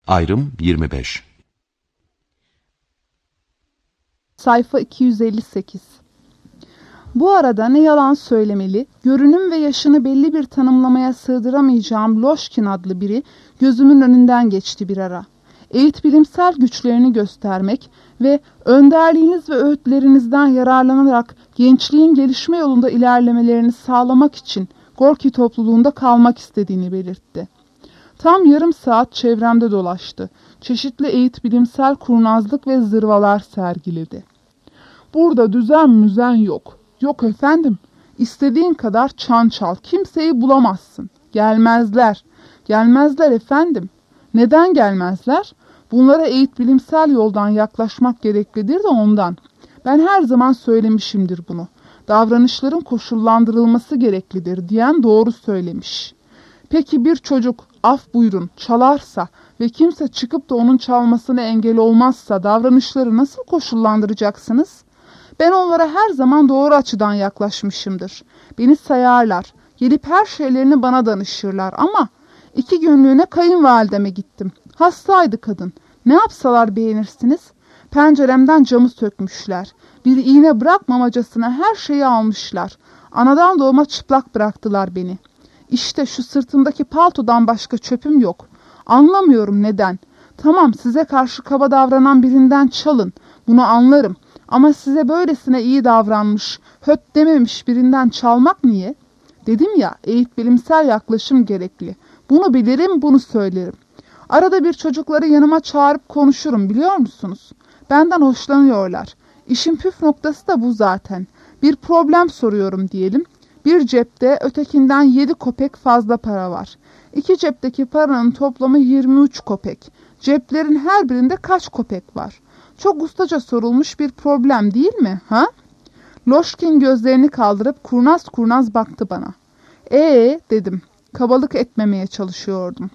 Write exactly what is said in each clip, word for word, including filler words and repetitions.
Ayrım yirmi beş. Sayfa iki yüz elli sekiz. Bu arada ne yalan söylemeli, görünüm ve yaşını belli bir tanımlamaya sığdıramayacağım Loşkin adlı biri gözümün önünden geçti bir ara. Eğit bilimsel güçlerini göstermek ve önderliğiniz ve öğütlerinizden yararlanarak gençliğin gelişme yolunda ilerlemelerini sağlamak için Gorki topluluğunda kalmak istediğini belirtti. Tam yarım saat çevremde dolaştı. Çeşitli eğit bilimsel kurnazlık ve zırvalar sergiledi. Burada düzen müzen yok. Yok efendim. İstediğin kadar çan çal. Kimseyi bulamazsın. Gelmezler. Gelmezler efendim. Neden gelmezler? Bunlara eğit bilimsel yoldan yaklaşmak gereklidir de ondan. Ben her zaman söylemişimdir bunu. Davranışların koşullandırılması gereklidir diyen doğru söylemiş. Peki bir çocuk af buyurun çalarsa ve kimse çıkıp da onun çalmasına engel olmazsa davranışları nasıl koşullandıracaksınız? Ben onlara her zaman doğru açıdan yaklaşmışımdır. Beni sayarlar, gelip her şeylerini bana danışırlar ama iki günlüğüne kayınvalideme gittim. Hastaydı kadın. Ne yapsalar beğenirsiniz? Penceremden camı sökmüşler. Bir iğne bırakmamacasına her şeyi almışlar. Anadan doğma çıplak bıraktılar beni. İşte şu sırtımdaki paltodan başka çöpüm yok. Anlamıyorum neden. Tamam size karşı kaba davranan birinden çalın. Bunu anlarım. Ama size böylesine iyi davranmış, höt dememiş birinden çalmak niye? Dedim ya, eğit bilimsel yaklaşım gerekli. Bunu bilirim, bunu söylerim. Arada bir çocukları yanıma çağırıp konuşurum biliyor musunuz? Benden hoşlanıyorlar. İşin püf noktası da bu zaten. Bir problem soruyorum diyelim. Bir cepte ötekinden yedi kopek fazla para var. İki cepteki paranın toplamı yirmi üç kopek. Ceplerin her birinde kaç kopek var? Çok ustaca sorulmuş bir problem değil mi? Ha? Loşkin gözlerini kaldırıp kurnaz kurnaz baktı bana. Ee dedim. Kabalık etmemeye çalışıyordum.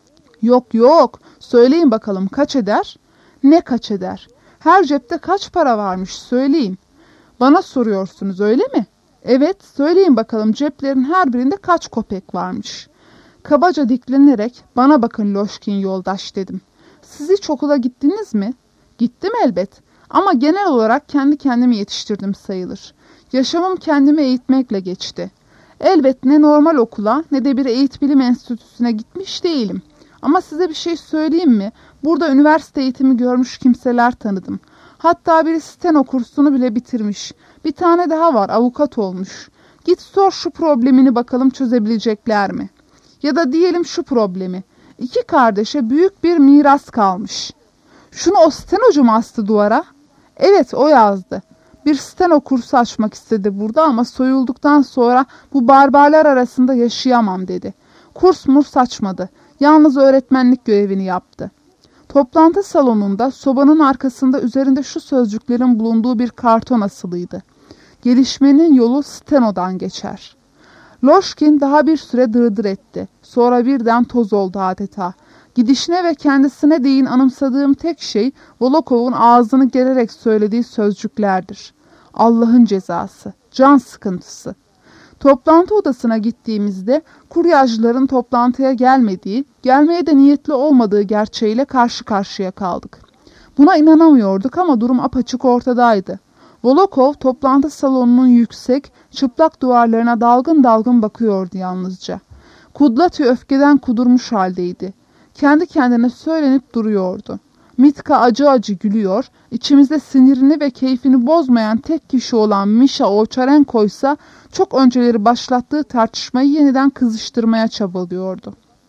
Yok yok. Söyleyin bakalım kaç eder? Ne kaç eder? Her cepte kaç para varmış söyleyin. Bana soruyorsunuz öyle mi? Evet söyleyin bakalım ceplerin her birinde kaç kopek varmış? Kabaca diklenerek bana bakın Loşkin yoldaş dedim. Siz hiç okula gittiniz mi? Gittim elbet ama genel olarak kendi kendimi yetiştirdim sayılır. Yaşamım kendimi eğitmekle geçti. Elbet ne normal okula ne de bir eğit bilim enstitüsüne gitmiş değilim. Ama size bir şey söyleyeyim mi? Burada üniversite eğitimi görmüş kimseler tanıdım. Hatta biri steno kursunu bile bitirmiş. Bir tane daha var avukat olmuş. Git sor şu problemini bakalım çözebilecekler mi? Ya da diyelim şu problemi. İki kardeşe büyük bir miras kalmış. Şunu o stenocu mu astı duvara? Evet o yazdı. Bir steno kursu açmak istedi burada ama soyulduktan sonra bu barbarlar arasında yaşayamam dedi. Kurs murs açmadı. Yalnız öğretmenlik görevini yaptı. Toplantı salonunda sobanın arkasında üzerinde şu sözcüklerin bulunduğu bir karton asılıydı. Gelişmenin yolu stenodan geçer. Loşkin daha bir süre dırdır etti. Sonra birden toz oldu adeta. Gidişine ve kendisine değin anımsadığım tek şey Volokov'un ağzını gererek söylediği sözcüklerdir. Allah'ın cezası, can sıkıntısı. Toplantı odasına gittiğimizde kuryacıların toplantıya gelmediği, gelmeye de niyetli olmadığı gerçeğiyle karşı karşıya kaldık. Buna inanamıyorduk ama durum apaçık ortadaydı. Volokov toplantı salonunun yüksek, çıplak duvarlarına dalgın dalgın bakıyordu yalnızca. Kudlati öfkeden kudurmuş haldeydi. Kendi kendine söylenip duruyordu. Mitka acı acı gülüyor, içimizde sinirini ve keyfini bozmayan tek kişi olan Misha Ovçarenko ise çok önceleri başlattığı tartışmayı yeniden kızıştırmaya çabalıyordu.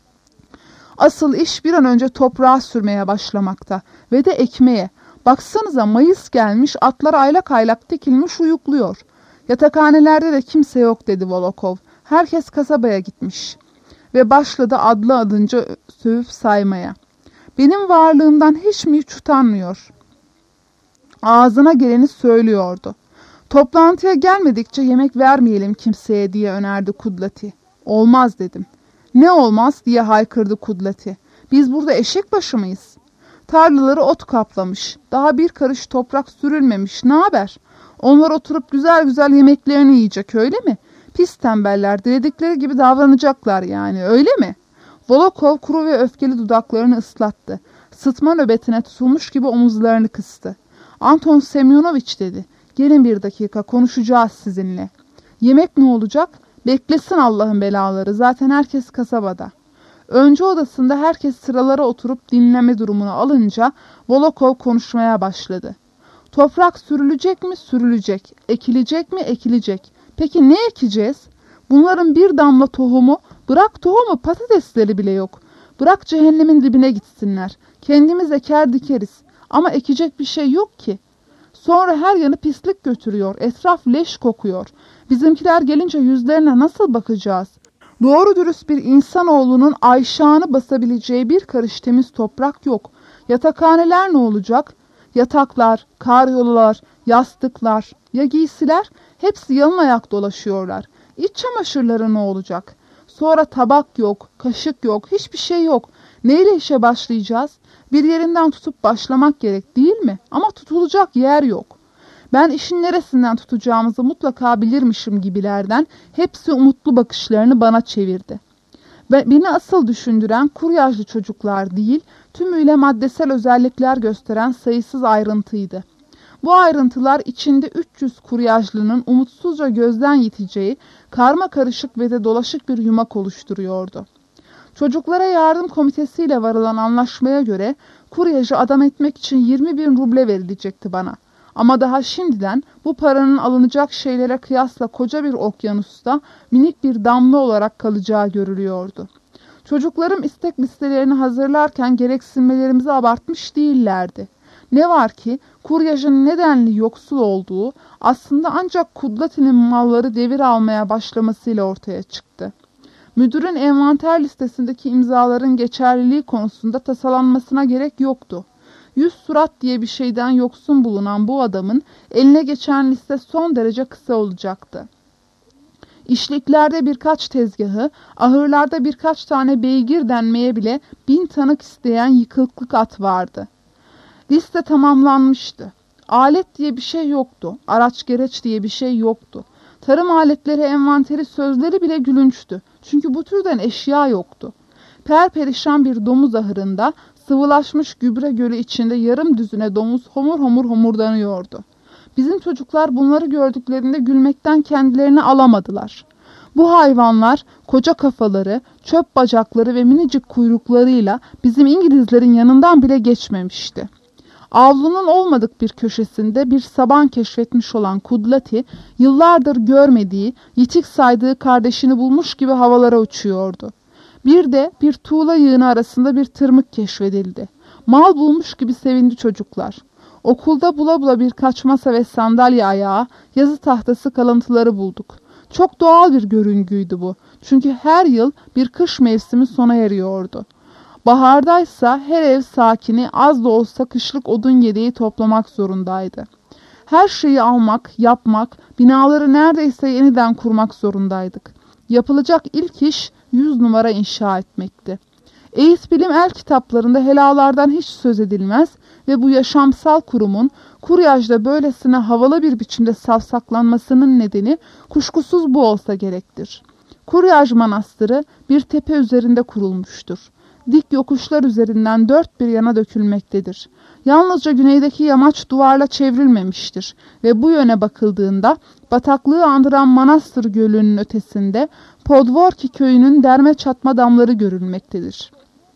Asıl iş bir an önce toprağa sürmeye başlamakta ve de ekmeğe. Baksanıza Mayıs gelmiş, atlar aylak aylak dikilmiş uyukluyor. Yatakhanelerde de kimse yok dedi Volokov. Herkes kasabaya gitmiş. Ve başladı adlı adınca sövüp saymaya. Benim varlığımdan hiç mi hiç utanmıyor? Ağzına geleni söylüyordu. Toplantıya gelmedikçe yemek vermeyelim kimseye diye önerdi Kudlati. Olmaz dedim. Ne olmaz diye haykırdı Kudlati. Biz burada eşek başı mıyız? Tarlaları ot kaplamış. Daha bir karış toprak sürülmemiş. Ne haber? Onlar oturup güzel güzel yemeklerini yiyecek öyle mi? Pis tembeller diledikleri gibi davranacaklar yani öyle mi? Volokov kuru ve öfkeli dudaklarını ıslattı. Sıtma nöbetine tutulmuş gibi omuzlarını kıstı. Anton Semyonoviç dedi. Gelin bir dakika, konuşacağız sizinle. Yemek ne olacak? Beklesin Allah'ın belaları. Zaten herkes kasabada. Önce odasında herkes sıralara oturup dinleme durumunu alınca Volokov konuşmaya başladı. Toprak sürülecek mi? Sürülecek. Ekilecek mi? Ekilecek. Peki ne ekeceğiz? Bunların bir damla tohumu, bırak tohumu, patatesleri bile yok. Bırak cehennemin dibine gitsinler. Kendimiz eker dikeriz. Ama ekecek bir şey yok ki. Sonra her yanı pislik götürüyor. Etraf leş kokuyor. Bizimkiler gelince yüzlerine nasıl bakacağız? Doğru dürüst bir insanoğlunun ayşağını basabileceği bir karış temiz toprak yok. Yatakhaneler ne olacak? Yataklar, karyolalar, yastıklar, ya giysiler? Hepsi yalın ayak dolaşıyorlar. İç çamaşırları ne olacak? Sonra tabak yok, kaşık yok, hiçbir şey yok. Neyle işe başlayacağız? Bir yerinden tutup başlamak gerek değil mi? Ama tutulacak yer yok. Ben işin neresinden tutacağımızı mutlaka bilirmişim gibilerden hepsi umutlu bakışlarını bana çevirdi. Ve beni asıl düşündüren kuryajlı çocuklar değil, tümüyle maddesel özellikler gösteren sayısız ayrıntıydı. Bu ayrıntılar içinde üç yüz kuryajlının umutsuzca gözden yiteceği karma karışık ve de dolaşık bir yumak oluşturuyordu. Çocuklara yardım komitesiyle varılan anlaşmaya göre kuryajı adam etmek için yirmi bin ruble verilecekti bana. Ama daha şimdiden bu paranın alınacak şeylere kıyasla koca bir okyanusta minik bir damla olarak kalacağı görülüyordu. Çocuklarım istek listelerini hazırlarken gereksinmelerimizi abartmış değillerdi. Ne var ki kuryajın nedenli yoksul olduğu aslında ancak Kudlati'nin malları devir almaya başlamasıyla ortaya çıktı. Müdürün envanter listesindeki imzaların geçerliliği konusunda tasalanmasına gerek yoktu. Yüz surat diye bir şeyden yoksun bulunan bu adamın eline geçen liste son derece kısa olacaktı. İşliklerde birkaç tezgahı, ahırlarda birkaç tane beygir denmeye bile bin tanık isteyen yıkıklık at vardı. Liste tamamlanmıştı. Alet diye bir şey yoktu. Araç gereç diye bir şey yoktu. Tarım aletleri envanteri sözleri bile gülünçtü. Çünkü bu türden eşya yoktu. Perperişan bir domuz ahırında sıvılaşmış gübre gölü içinde yarım düzine domuz homur homur homurdanıyordu. Bizim çocuklar bunları gördüklerinde gülmekten kendilerini alamadılar. Bu hayvanlar koca kafaları, çöp bacakları ve minicik kuyruklarıyla bizim İngilizlerin yanından bile geçmemişti. Avlunun olmadık bir köşesinde bir saban keşfetmiş olan Kudlati, yıllardır görmediği, yitik saydığı kardeşini bulmuş gibi havalara uçuyordu. Bir de bir tuğla yığını arasında bir tırmık keşfedildi. Mal bulmuş gibi sevindi çocuklar. Okulda bula bula birkaç masa ve sandalye ayağı, yazı tahtası kalıntıları bulduk. Çok doğal bir görüngüydü bu. Çünkü her yıl bir kış mevsimi sona eriyordu. Bahardaysa her ev sakini az da olsa kışlık odun yedeği toplamak zorundaydı. Her şeyi almak, yapmak, binaları neredeyse yeniden kurmak zorundaydık. Yapılacak ilk iş yüz numara inşa etmekti. Eğit bilim el kitaplarında helalardan hiç söz edilmez ve bu yaşamsal kurumun kuryajda böylesine havalı bir biçimde savsaklanmasının nedeni kuşkusuz bu olsa gerektir. Kuryaj Manastırı bir tepe üzerinde kurulmuştur. Dik yokuşlar üzerinden dört bir yana dökülmektedir. Yalnızca güneydeki yamaç duvarla çevrilmemiştir ve bu yöne bakıldığında bataklığı andıran Manastır Gölü'nün ötesinde Podvorki köyünün derme çatma damları görülmektedir.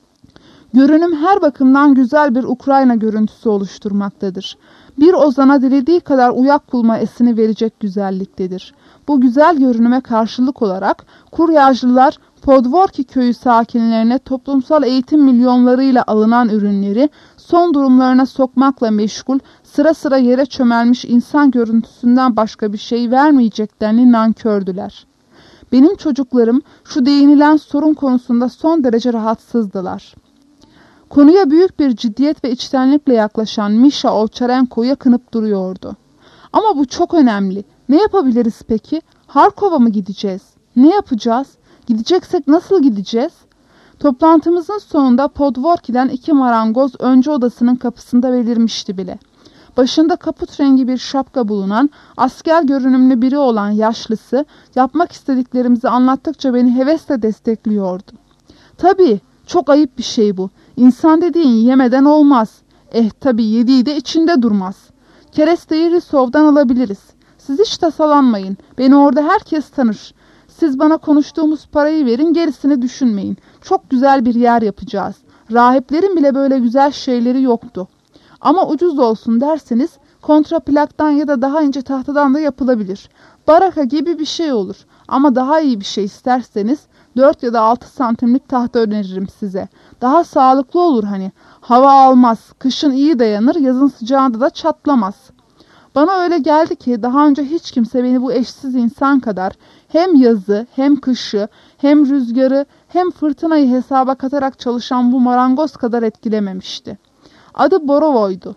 Görünüm her bakımdan güzel bir Ukrayna görüntüsü oluşturmaktadır. Bir ozana dilediği kadar uyak bulma esini verecek güzelliktedir. Bu güzel görünüme karşılık olarak kuryajlılar Podvorki köyü sakinlerine toplumsal eğitim milyonlarıyla alınan ürünleri son durumlarına sokmakla meşgul, sıra sıra yere çömelmiş insan görüntüsünden başka bir şey vermeyeceklerini nankördüler. Benim çocuklarım şu değinilen sorun konusunda son derece rahatsızdılar. Konuya büyük bir ciddiyet ve içtenlikle yaklaşan Misha Ovçarenko yakınıp duruyordu. Ama bu çok önemli. Ne yapabiliriz peki? Harkov'a mı gideceğiz? Ne yapacağız? Gideceksek nasıl gideceğiz? Toplantımızın sonunda Podvorki'den iki marangoz önce odasının kapısında belirmişti bile. Başında kaput rengi bir şapka bulunan, asker görünümlü biri olan yaşlısı, yapmak istediklerimizi anlattıkça beni hevesle destekliyordu. Tabii, Çok ayıp bir şey bu. İnsan dediğin yemeden olmaz. Eh tabii yediği de içinde durmaz. Keresteyi Risov'dan alabiliriz. Siz hiç tasalanmayın. Beni orada herkes tanır. Siz bana konuştuğumuz parayı verin, gerisini düşünmeyin. Çok güzel bir yer yapacağız. Rahiplerin bile böyle güzel şeyleri yoktu. Ama ucuz olsun derseniz kontraplaktan ya da daha ince tahtadan da yapılabilir. Baraka gibi bir şey olur. Ama daha iyi bir şey isterseniz dört ya da altı santimlik tahta öneririm size. Daha sağlıklı olur hani. Hava almaz, kışın iyi dayanır, yazın sıcağında da çatlamaz. Bana öyle geldi ki daha önce hiç kimse beni bu eşsiz insan kadar hem yazı, hem kışı, hem rüzgarı, hem fırtınayı hesaba katarak çalışan bu marangoz kadar etkilememişti. Adı Borovoy'du.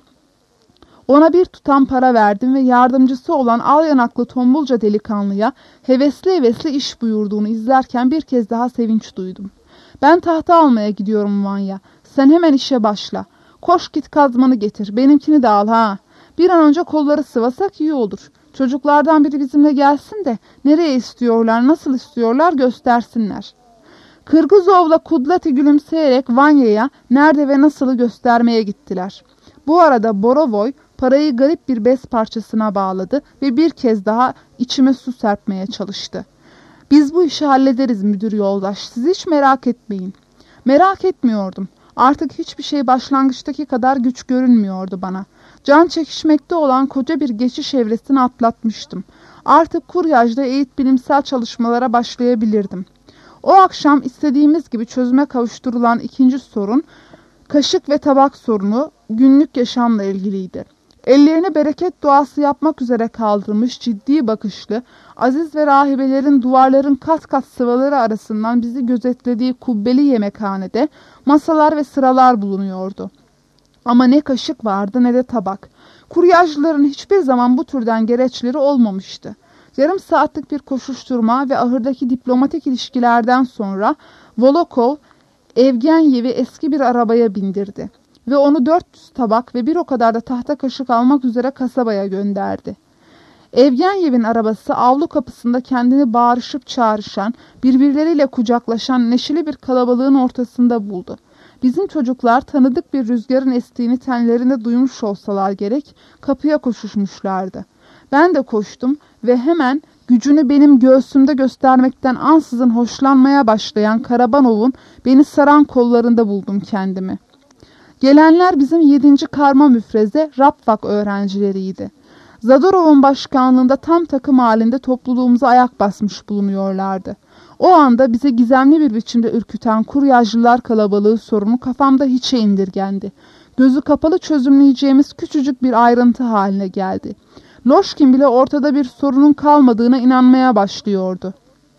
Ona bir tutam para verdim ve yardımcısı olan al yanaklı tombulca delikanlıya hevesli hevesli iş buyurduğunu izlerken bir kez daha sevinç duydum. Ben tahta almaya gidiyorum Vanya. Sen hemen işe başla. Koş git kazmanı getir. Benimkini de al ha. Bir an önce kolları sıvasak iyi olur. Çocuklardan biri bizimle gelsin de nereye istiyorlar, nasıl istiyorlar göstersinler. Kırgızov'la Kudlati gülümseyerek Vanya'ya nerede ve nasılı göstermeye gittiler. Bu arada Borovoy parayı garip bir bez parçasına bağladı ve bir kez daha içime su serpmeye çalıştı. Biz bu işi hallederiz müdür yoldaş, siz hiç merak etmeyin. Merak etmiyordum. Artık hiçbir şey başlangıçtaki kadar güç görünmüyordu bana. Can çekişmekte olan koca bir geçiş evresini atlatmıştım. Artık kuryajda eğit bilimsel çalışmalara başlayabilirdim. O akşam istediğimiz gibi çözüme kavuşturulan ikinci sorun, kaşık ve tabak sorunu günlük yaşamla ilgiliydi. Ellerini bereket duası yapmak üzere kaldırmış ciddi bakışlı, aziz ve rahibelerin duvarların kat kat sıvaları arasından bizi gözetlediği kubbeli yemekhanede masalar ve sıralar bulunuyordu. Ama ne kaşık vardı ne de tabak. Kuryajlıların hiçbir zaman bu türden gereçleri olmamıştı. Yarım saatlik bir koşuşturma ve ahırdaki diplomatik ilişkilerden sonra Volokov, Evgenyev'i eski bir arabaya bindirdi ve onu dört yüz tabak ve bir o kadar da tahta kaşık almak üzere kasabaya gönderdi. Evgenyev'in arabası avlu kapısında kendini bağırışıp çağrışan, birbirleriyle kucaklaşan neşeli bir kalabalığın ortasında buldu. Bizim çocuklar tanıdık bir rüzgarın estiğini tenlerinde duymuş olsalar gerek kapıya koşuşmuşlardı. Ben de koştum ve hemen gücünü benim göğsümde göstermekten ansızın hoşlanmaya başlayan Karabanov'un beni saran kollarında buldum kendimi. Gelenler bizim yedinci karma müfreze Rapvak öğrencileriydi. Zadorov'un başkanlığında tam takım halinde topluluğumuza ayak basmış bulunuyorlardı. O anda bize gizemli bir biçimde ürküten kuryajlılar kalabalığı sorunu kafamda hiçe indirgendi. Gözü kapalı çözümleyeceğimiz küçücük bir ayrıntı haline geldi. Loşkin bile ortada bir sorunun kalmadığına inanmaya başlıyordu.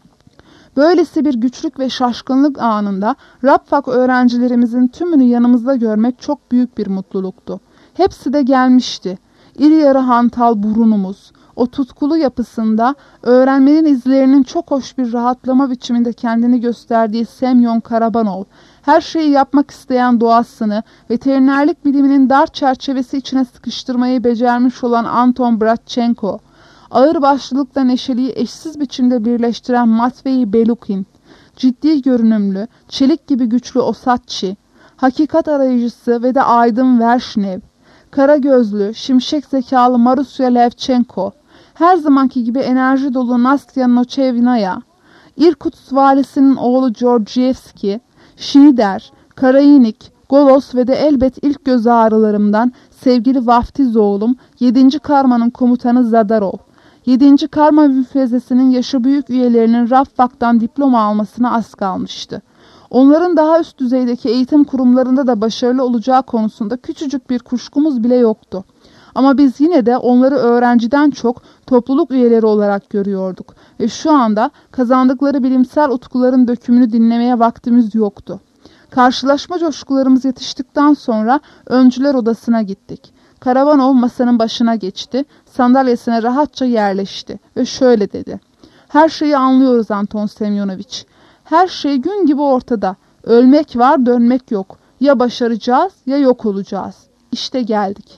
Böylesi bir güçlük ve şaşkınlık anında Rapvak öğrencilerimizin tümünü yanımızda görmek çok büyük bir mutluluktu. Hepsi de gelmişti. İri yarı hantal burunumuz, o tutkulu yapısında öğrenmenin izlerinin çok hoş bir rahatlama biçiminde kendini gösterdiği Semyon Karabanov, her şeyi yapmak isteyen doğasını veterinerlik biliminin dar çerçevesi içine sıkıştırmayı becermiş olan Anton Bratchenko, ağırbaşlılıkla neşeliği eşsiz biçimde birleştiren Matvey Belukin, ciddi görünümlü, çelik gibi güçlü Osatçı, hakikat arayıcısı ve de aydın Vershnev, kara gözlü, şimşek zekalı Marusya Levchenko, her zamanki gibi enerji dolu Nastya Nochevnaya, İrkutsk valisinin oğlu Georgievski, Şinider, Karayinik, Golos ve de elbet ilk göz ağrılarımdan sevgili vaftiz oğlum yedinci karmanın komutanı Zadarov. yedinci karma müfrezesinin yaşı büyük üyelerinin Rapvak'tan diploma almasına az kalmıştı. Onların daha üst düzeydeki eğitim kurumlarında da başarılı olacağı konusunda küçücük bir kuşkumuz bile yoktu. Ama biz yine de onları öğrenciden çok topluluk üyeleri olarak görüyorduk ve şu anda kazandıkları bilimsel utkuların dökümünü dinlemeye vaktimiz yoktu. Karşılaşma coşkularımız yetiştikten sonra öncüler odasına gittik. Karabanov masanın başına geçti, sandalyesine rahatça yerleşti ve şöyle dedi. Her şeyi anlıyoruz Anton Semyonoviç. Her şey gün gibi ortada. Ölmek var, dönmek yok. Ya başaracağız ya yok olacağız. İşte geldik.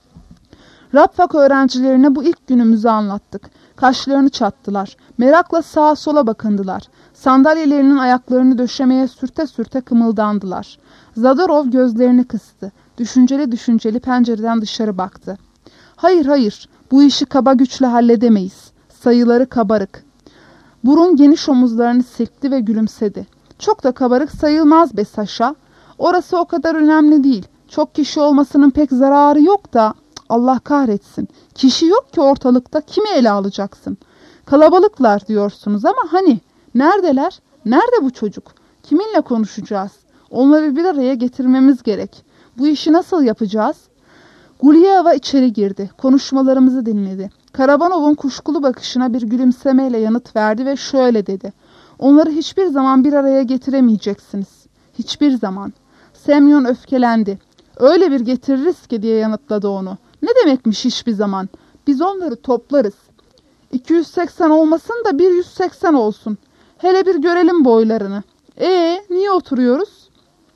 Rapvak öğrencilerine bu ilk günümüzü anlattık. Kaşlarını çattılar. Merakla sağa sola bakındılar. Sandalyelerinin ayaklarını döşemeye sürte sürte kımıldandılar. Zadorov gözlerini kıstı. Düşünceli düşünceli pencereden dışarı baktı. Hayır hayır, bu işi kaba güçle halledemeyiz. Sayıları kabarık. Burun geniş omuzlarını silkti ve gülümsedi. Çok da kabarık sayılmaz be Saşa. Orası o kadar önemli değil. Çok kişi olmasının pek zararı yok da, Allah kahretsin. Kişi yok ki ortalıkta, kimi ele alacaksın? Kalabalıklar diyorsunuz ama hani? Neredeler? Nerede bu çocuk? Kiminle konuşacağız? Onları bir araya getirmemiz gerek. Bu işi nasıl yapacağız? Guliyeva içeri girdi. Konuşmalarımızı dinledi. Karabanov'un kuşkulu bakışına bir gülümsemeyle yanıt verdi ve şöyle dedi. Onları hiçbir zaman bir araya getiremeyeceksiniz. Hiçbir zaman. Semyon öfkelendi. Öyle bir getiririz ki diye yanıtladı onu. Ne demekmiş hiçbir zaman? Biz onları toplarız. iki yüz seksen olmasın da bir yüz seksen olsun. Hele bir görelim boylarını. Ee, niye oturuyoruz?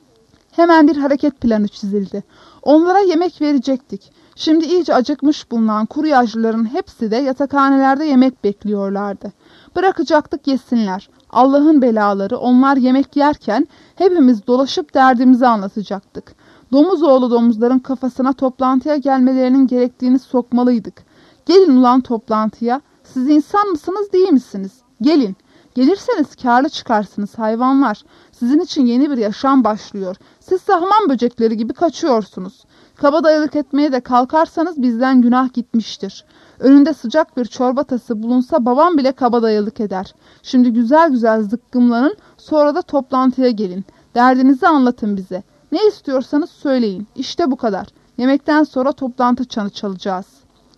Hemen bir hareket planı çizildi. Onlara yemek verecektik. Şimdi iyice acıkmış bulunan kuryacıların hepsi de yatakhanelerde yemek bekliyorlardı. Bırakacaktık yesinler. Allah'ın belaları, onlar yemek yerken hepimiz dolaşıp derdimizi anlatacaktık. Domuzoğlu domuzların kafasına toplantıya gelmelerinin gerektiğini sokmalıydık. Gelin ulan toplantıya. Siz insan mısınız değil misiniz? Gelin. Gelirseniz kârlı çıkarsınız hayvanlar. Sizin için yeni bir yaşam başlıyor. Siz hamam böcekleri gibi kaçıyorsunuz. Kabadayılık etmeye de kalkarsanız bizden günah gitmiştir. Önünde sıcak bir çorba tası bulunsa babam bile kabadayılık eder. Şimdi güzel güzel zıkkımlanın, sonra da toplantıya gelin. Derdinizi anlatın bize. Ne istiyorsanız söyleyin. İşte bu kadar. Yemekten sonra toplantı çanı çalacağız.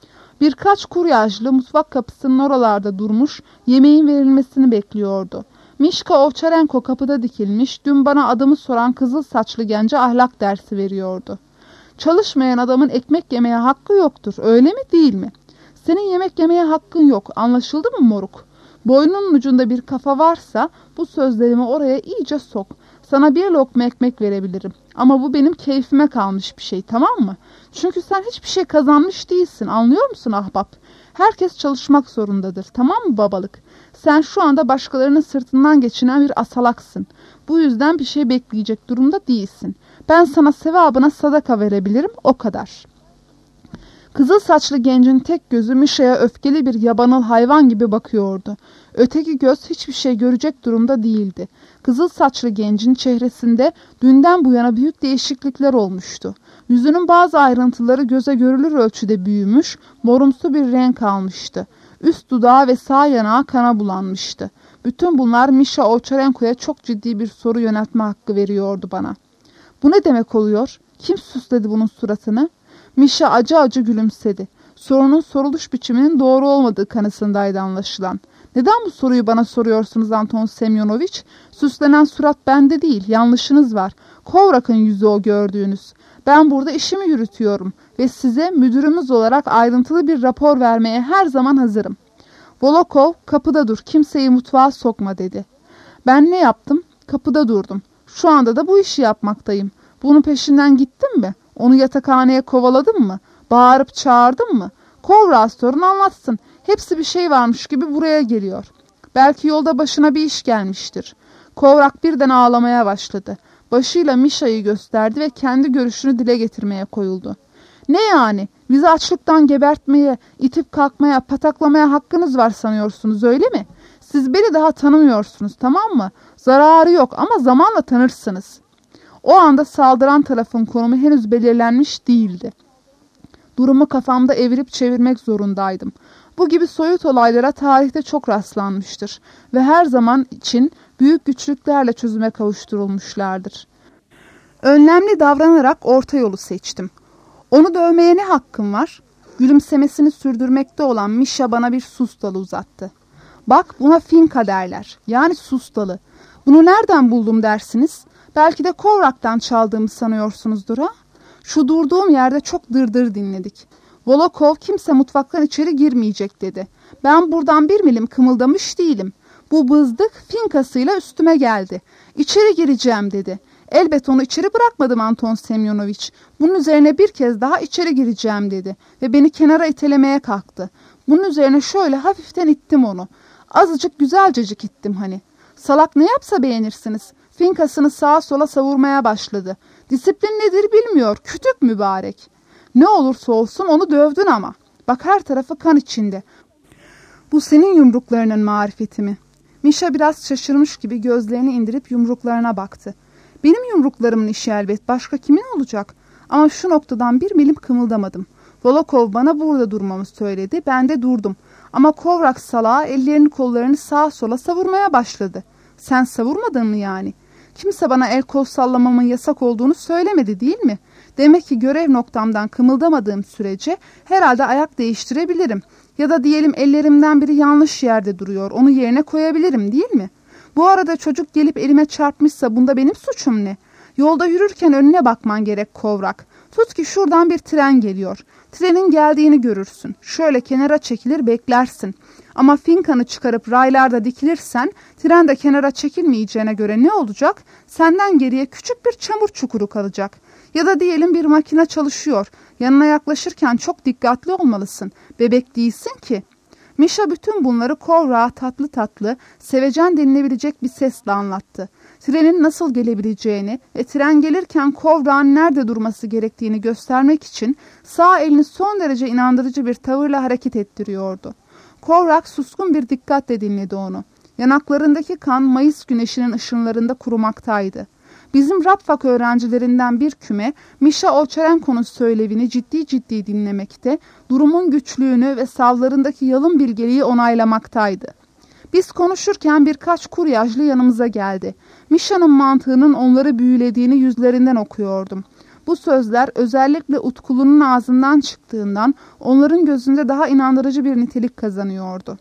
Birkaç kuryajlı mutfak kapısının oralarda durmuş, yemeğin verilmesini bekliyordu. Mişka Ovçarenko kapıda dikilmiş, dün bana adımı soran kızıl saçlı gence ahlak dersi veriyordu. Çalışmayan adamın ekmek yemeye hakkı yoktur, öyle mi değil mi? Senin yemek yemeye hakkın yok, anlaşıldı mı moruk? Boynunun ucunda bir kafa varsa bu sözlerimi oraya iyice sok. Sana bir lokma ekmek verebilirim. Ama bu benim keyfime kalmış bir şey, tamam mı? Çünkü sen hiçbir şey kazanmış değilsin, anlıyor musun ahbap? Herkes çalışmak zorundadır, tamam mı babalık? Sen şu anda başkalarının sırtından geçinen bir asalaksın. Bu yüzden bir şey bekleyecek durumda değilsin. Ben sana sevabına sadaka verebilirim, o kadar. Kızıl saçlı gencin tek gözü Mişa'ya öfkeli bir yabanıl hayvan gibi bakıyordu. Öteki göz hiçbir şey görecek durumda değildi. Kızıl saçlı gencin çehresinde dünden bu yana büyük değişiklikler olmuştu. Yüzünün bazı ayrıntıları göze görülür ölçüde büyümüş, morumsu bir renk almıştı. Üst dudağı ve sağ yanağı kana bulanmıştı. Bütün bunlar Mişa Ovçarenko'ya çok ciddi bir soru yöneltme hakkı veriyordu bana. Bu ne demek oluyor? Kim süsledi bunun suratını? Mişa acı acı gülümsedi. Sorunun soruluş biçiminin doğru olmadığı kanısındaydı anlaşılan. Neden bu soruyu bana soruyorsunuz Anton Semyonoviç? Süslenen surat bende değil, yanlışınız var. Kovrak'ın yüzü o gördüğünüz. Ben burada işimi yürütüyorum ve size müdürümüz olarak ayrıntılı bir rapor vermeye her zaman hazırım. Volokov, kapıda dur, kimseyi mutfağa sokma dedi. Ben ne yaptım? Kapıda durdum. Şu anda da bu işi yapmaktayım. Bunun peşinden gittim mi? Onu yatakhaneye kovaladım mı? Bağırıp çağırdım mı? Kovrak'a sorun anlatsın. Hepsi bir şey varmış gibi buraya geliyor. Belki yolda başına bir iş gelmiştir. Kovrak birden ağlamaya başladı. Başıyla Mişa'yı gösterdi ve kendi görüşünü dile getirmeye koyuldu. Ne yani? Bizi açlıktan gebertmeye, itip kalkmaya, pataklamaya hakkınız var sanıyorsunuz, öyle mi? Siz beni daha tanımıyorsunuz, tamam mı? Zararı yok ama zamanla tanırsınız. O anda saldıran tarafın konumu henüz belirlenmiş değildi. Durumu kafamda evirip çevirmek zorundaydım. Bu gibi soyut olaylara tarihte çok rastlanmıştır ve her zaman için büyük güçlüklerle çözüme kavuşturulmuşlardır. Önlemli davranarak orta yolu seçtim. Onu dövmeye ne hakkım var? Gülümsemesini sürdürmekte olan Mişa bana bir sus dalı uzattı. Bak, buna finka derler, yani sus dalı. Bunu nereden buldum dersiniz? Belki de Kovrak'tan çaldığımı sanıyorsunuzdur ha? Şu durduğum yerde çok dırdır dinledik. Volokov kimse mutfaktan içeri girmeyecek dedi. Ben buradan bir milim kımıldamış değilim. Bu bızdık finkasıyla üstüme geldi. İçeri gireceğim dedi. Elbet onu içeri bırakmadım Anton Semyonoviç. Bunun üzerine bir kez daha içeri gireceğim dedi. Ve beni kenara itelemeye kalktı. Bunun üzerine şöyle hafiften ittim onu. Azıcık güzelcecik ittim hani. Salak ne yapsa beğenirsiniz. Finkasını sağa sola savurmaya başladı. Disiplin nedir bilmiyor, kütük mübarek. Ne olursa olsun onu dövdün ama. Bak her tarafı kan içinde. Bu senin yumruklarının marifeti mi? Mişa biraz şaşırmış gibi gözlerini indirip yumruklarına baktı. Benim yumruklarımın işi elbet, başka kimin olacak? Ama şu noktadan bir milim kımıldamadım. Volokov bana burada durmamı söyledi, ben de durdum. Ama Kovrak salağı ellerini kollarını sağa sola savurmaya başladı. Sen savurmadın mı yani? Kimse bana el kol sallamamın yasak olduğunu söylemedi değil mi? Demek ki görev noktamdan kımıldamadığım sürece herhalde ayak değiştirebilirim. Ya da diyelim ellerimden biri yanlış yerde duruyor, onu yerine koyabilirim değil mi? Bu arada çocuk gelip elime çarpmışsa bunda benim suçum ne? Yolda yürürken önüne bakman gerek Kovrak. Tut ki şuradan bir tren geliyor. Trenin geldiğini görürsün. Şöyle kenara çekilir beklersin. Ama finkanı çıkarıp raylarda dikilirsen tren de kenara çekilmeyeceğine göre ne olacak? Senden geriye küçük bir çamur çukuru kalacak. Ya da diyelim bir makine çalışıyor. Yanına yaklaşırken çok dikkatli olmalısın. Bebek değilsin ki. Mişa bütün bunları Kovrak'a tatlı tatlı, sevecen denilebilecek bir sesle anlattı. Trenin nasıl gelebileceğini ve tren gelirken Kovrak'ın nerede durması gerektiğini göstermek için sağ elini son derece inandırıcı bir tavırla hareket ettiriyordu. Kovrak suskun bir dikkatle dinledi onu. Yanaklarındaki kan Mayıs güneşinin ışınlarında kurumaktaydı. Bizim Rapfak öğrencilerinden bir küme Mişa Ovçarenko'nun söylevini ciddi ciddi dinlemekte, durumun güçlüğünü ve savlarındaki yalın bilgeliği onaylamaktaydı. Biz konuşurken birkaç kuryajlı yanımıza geldi. Mişa'nın mantığının onları büyülediğini yüzlerinden okuyordum. Bu sözler özellikle Utkulu'nun ağzından çıktığından onların gözünde daha inandırıcı bir nitelik kazanıyordu.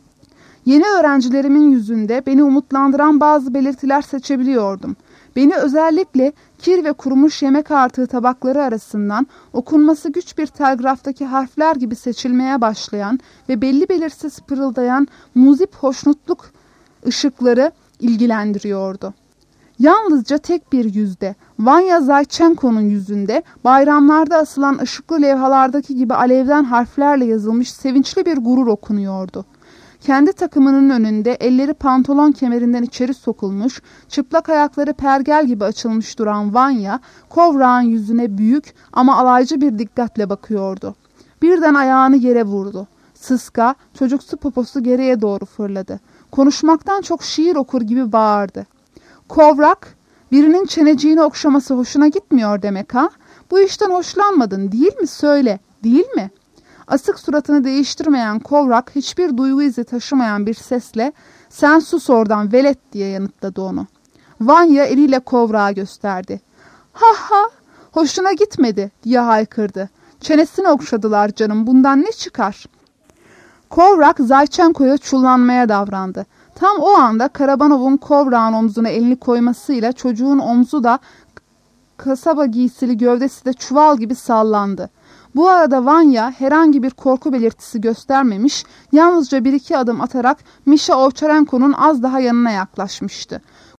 Yeni öğrencilerimin yüzünde beni umutlandıran bazı belirtiler seçebiliyordum. Beni özellikle kir ve kurumuş yemek artığı tabakları arasından okunması güç bir telgraftaki harfler gibi seçilmeye başlayan ve belli belirsiz pırıldayan muzip hoşnutluk ışıkları ilgilendiriyordu. Yalnızca tek bir yüzde, Vanya Zaychenko'nun yüzünde bayramlarda asılan ışıklı levhalardaki gibi alevden harflerle yazılmış sevinçli bir gurur okunuyordu. Kendi takımının önünde elleri pantolon kemerinden içeri sokulmuş, çıplak ayakları pergel gibi açılmış duran Vanya, Kovrak'ın yüzüne büyük ama alaycı bir dikkatle bakıyordu. Birden ayağını yere vurdu. Sıska, çocuksu poposu geriye doğru fırladı. Konuşmaktan çok şiir okur gibi bağırdı. Kovrak, birinin çeneciğini okşaması hoşuna gitmiyor demek ha? Bu işten hoşlanmadın değil mi? Söyle, değil mi? Asık suratını değiştirmeyen Kovrak hiçbir duygu izi taşımayan bir sesle sen sus oradan velet diye yanıtladı onu. Vanya eliyle Kovrak'a gösterdi. Ha ha hoşuna gitmedi diye haykırdı. Çenesini okşadılar canım bundan ne çıkar? Kovrak Zaychenko'ya çullanmaya davrandı. Tam o anda Karabanov'un Kovrak'ın omzuna elini koymasıyla çocuğun omzu da kasaba giysili gövdesi de çuval gibi sallandı. Bu arada Vanya herhangi bir korku belirtisi göstermemiş, yalnızca bir iki adım atarak Mişa Ovçarenko'nun az daha yanına yaklaşmıştı.